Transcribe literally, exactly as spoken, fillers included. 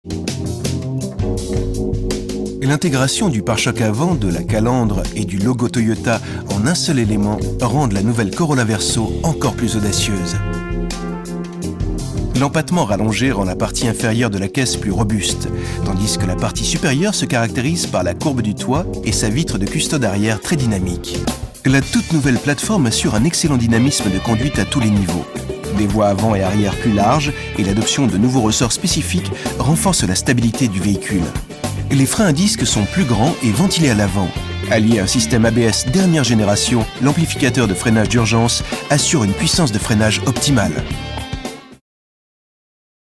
L'intégration du pare-choc avant, de la calandre et du logo Toyota en un seul élément rendent la nouvelle Corolla Verso encore plus audacieuse. L'empattement rallongé rend la partie inférieure de la caisse plus robuste, tandis que la partie supérieure se caractérise par la courbe du toit et sa vitre de custode arrière très dynamique. La toute nouvelle plateforme assure un excellent dynamisme de conduite à tous les niveaux. Des voies avant et arrière plus larges et l'adoption de nouveaux ressorts spécifiques renforcent la stabilité du véhicule. Les freins à disque sont plus grands et ventilés à l'avant. Allié à un système A B S dernière génération, l'amplificateur de freinage d'urgence assure une puissance de freinage optimale.